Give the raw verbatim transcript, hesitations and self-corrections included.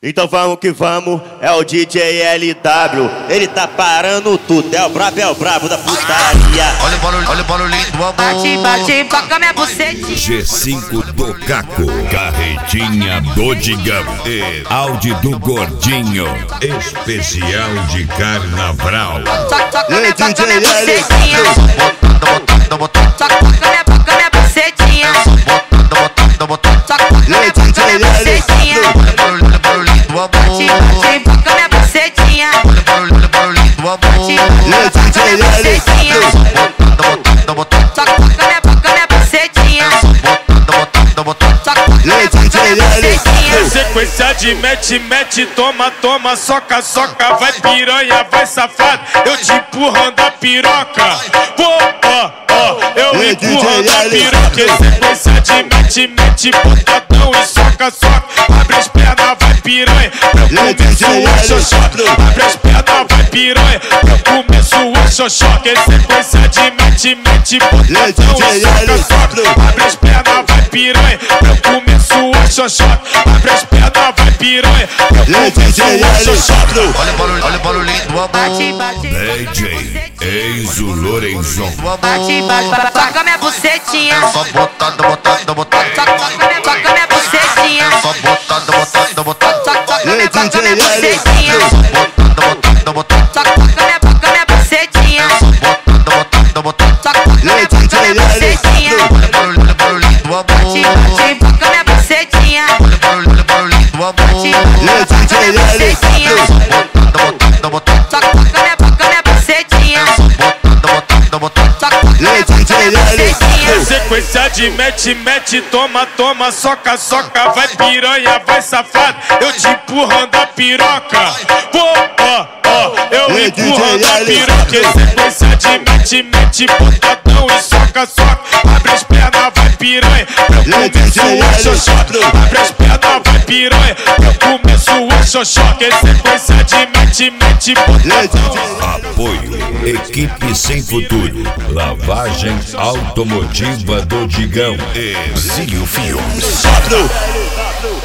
Então vamos que vamos, é o D J L W, ele tá parando tudo, é o brabo, é o brabo da putaria. Olha o barulho, olha o barulhinho do amor. Bate, bate, toca minha bucetinha. G cinco do Caco, carretinha do Digão e áudio do Gordinho, especial de carnaval. Toca, toca minha, toca minha bucetinha. Toca, toca minha, toca minha bucetinha. Toca, toca minha, toca minha bucetinha. Olha o barulhinho do amor. Bate, bate, toca minha bucetinha. Olha o barulhinho do amor. Bate, bate, toca minha bucetinha. Toca, toca minha, toca minha bucetinha. Toca, toca minha bucetinha. Sequência de mete, mete, toma, toma, soca, soca, vai piranha, vai safado, eu te empurrando a piroca. Vou, ó, ó, eu empurrando a piroca. Sequência de mete, mete, botadão e soca, soca, abre as pernas, vai piranha, eu começo a xoxoca. Abre as pernas, vai piranha, eu começo a xoxoca. Sequência de mete, mete, botadão e soca, soca, abre as pernas, vai piranha, eu começo a xoxoca. Abre as pernas, vai piranha, eu começo a xoxoca. Olha o barulho, olha o barulhinho do amor. Bate, bate, D J Enzo Lorenzon. bate, bate, toca minha bucetinha. Só botando, botando, botando. Toca, toca minha, toca minha bucetinha. Só botando, botando, botando. Toca, toca minha, toca minha bucetinha. Botando, botando, botando. Toca, toca minha, toca minha bucetinha. Botando, botando, botando. Toca, toca minha, toca minha bucetinha. Olha o barulho, olha o barulhinho do amor. Bate, bate, toca minha bucetinha. Olha o barulho, olha o barulhinho do amor. Bate, bate, toca minha bucetinha. Botando, botando, Toca, toca minha, toca minha bucetinha. botando, botando. Toca, toca minha, toca minha bucetinha. Sequência de mete, mete, toma, toma, soca, soca, vai piranha, vai safado, eu te empurrando a piroca. Vou, ó, ó, eu empurrando a piroca. Sequência de mete, mete, botadão e soca, soca, abre as pernas, vai piranha, eu começo a xoxoca. Abre as pernas, vai piranha, eu começo a xoxoca. Sequência de mete, mete, botadão. Apoio Equipe Sem Futuro, lavagem automotiva do Digão e Zio Filmes.